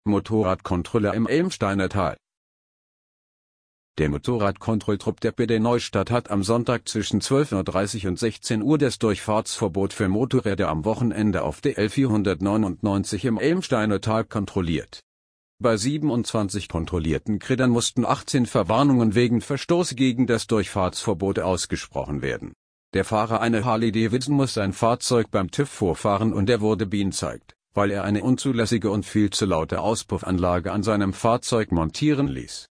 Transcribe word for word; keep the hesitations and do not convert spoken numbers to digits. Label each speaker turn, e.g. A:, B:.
A: Motorradkontrolle im Elmsteiner Tal. Der Motorradkontrolltrupp der P D Neustadt hat am Sonntag zwischen zwölf Uhr dreißig und sechzehn Uhr das Durchfahrtsverbot für Motorräder am Wochenende auf der L vierhundertneunundneunzig im Elmsteiner Tal kontrolliert. Bei siebenundzwanzig kontrollierten Krittern mussten achtzehn Verwarnungen wegen Verstoß gegen das Durchfahrtsverbot ausgesprochen werden. Der Fahrer einer Harley-Davidson muss sein Fahrzeug beim TÜV vorfahren und er wurde beanzeigt, weil er eine unzulässige und viel zu laute Auspuffanlage an seinem Fahrzeug montieren ließ.